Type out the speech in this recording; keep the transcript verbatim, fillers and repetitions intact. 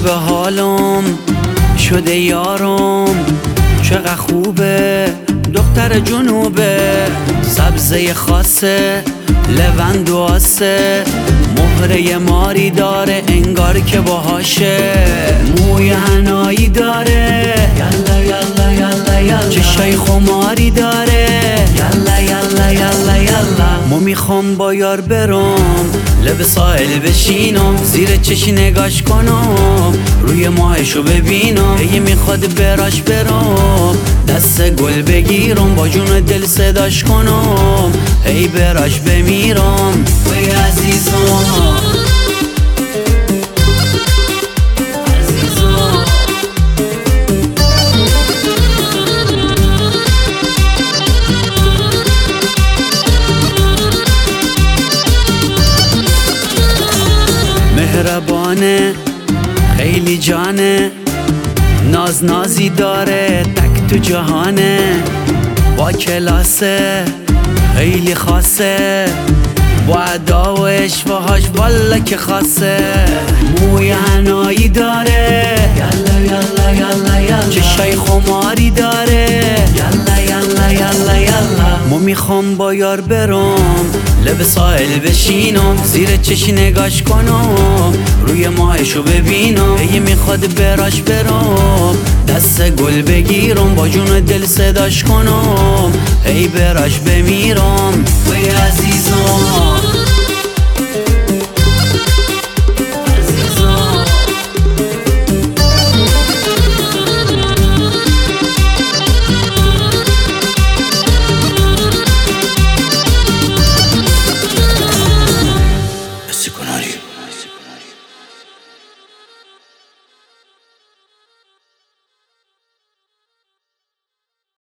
به حالم شده یارم، چقدر خوبه دختر جنوبه، سبزه خاصه لوند و آسه، مهره ماری داره انگار که باهاشه، موی هنایی داره یلا یلا یلا یلا، چشای خماری داره یلا یلا یلا یلا. ما میخوام با یار برم لب ساحل بشینم، زیر چشی نگاش کنم، روی ماهشو ببینم، هی میخواد براش برم، دست گل بگیرم، با جون دل صداش کنم، هی براش بمیرم وی عزیزم. مهربانه خیلی جانه، ناز نازی داره تک تو جهانه، با کلاسه خیلی خاصه، با ادا و اشوهاش والا که خاصه، موی هنایی داره یلا یلا یلا یلا، چشای خماری داره یلا یلا یلا یلا. ما میخوام با یار برم لب ساحل بشینم، زیر چشی نگاش کنم، روی ماهشو ببینم، هی میخواد براش برم، دست گل بگیرم، با جون دل صداش کنم، هی براش بمیرم وی عزیزم.